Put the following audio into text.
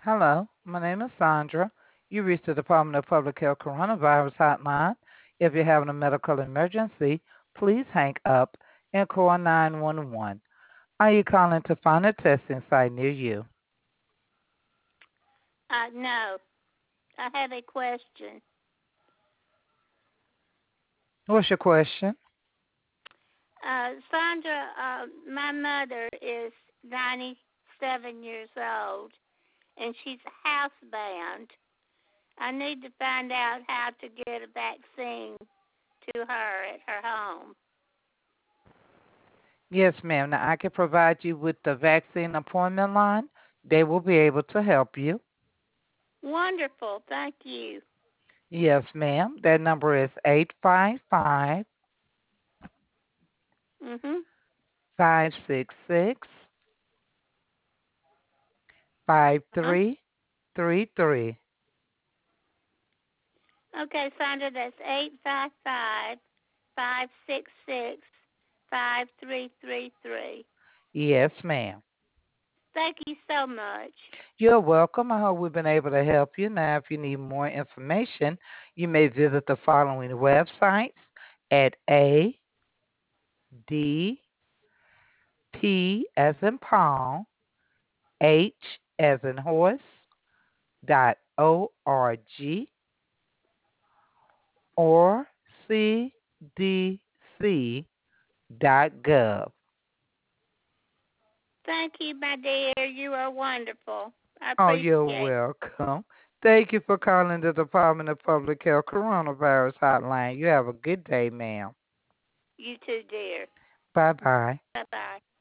Hello, my name is Sandra. You reached the Department of Public Health Coronavirus Hotline. If you're having a medical emergency, please hang up and call 911. Are you calling to find a testing site near you? No, I have a question. What's your question? Sandra, my mother is 97 years old, and she's housebound. I need to find out how to get a vaccine to her at her home. Yes, ma'am. Now, I can provide you with the vaccine appointment line. They will be able to help you. Wonderful, thank you. Yes, ma'am. That number is 855 Mhm. 566 Uh-huh. 5333. Okay, Sandra, that's 855-566-5333. Yes, ma'am. Thank you so much. You're welcome. I hope we've been able to help you. Now, if you need more information, you may visit the following websites at ADP as in Paul, H as in horse, .org or CDC.gov. Thank you, my dear. You are wonderful. I Oh, you're appreciate it. welcome. Thank you for calling the Department of Public Health Coronavirus Hotline. You have a good day, ma'am. You too, dear. Bye bye. Bye bye.